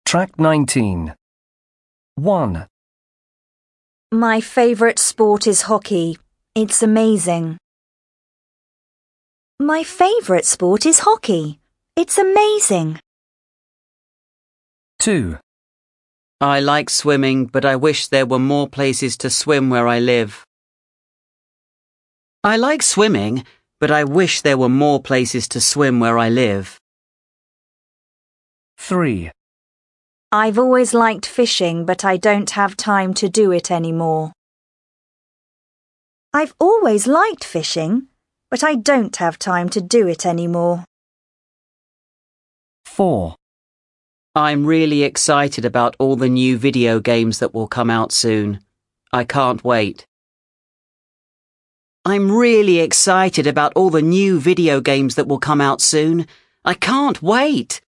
Track 19. 1, My favourite sport is hockey. It's amazing. My favourite sport is hockey. It's amazing. 2, I like swimming, but I wish there were more places to swim where I live. I like swimming, but I wish there were more places to swim where I live. 3, I've always liked fishing, but I don't have time to do it anymore. I've always liked fishing, but I don't have time to do it anymore. 4, I'm really excited about all the new video games that will come out soon. I can't wait. I'm really excited about all the new video games that will come out soon. I can't wait.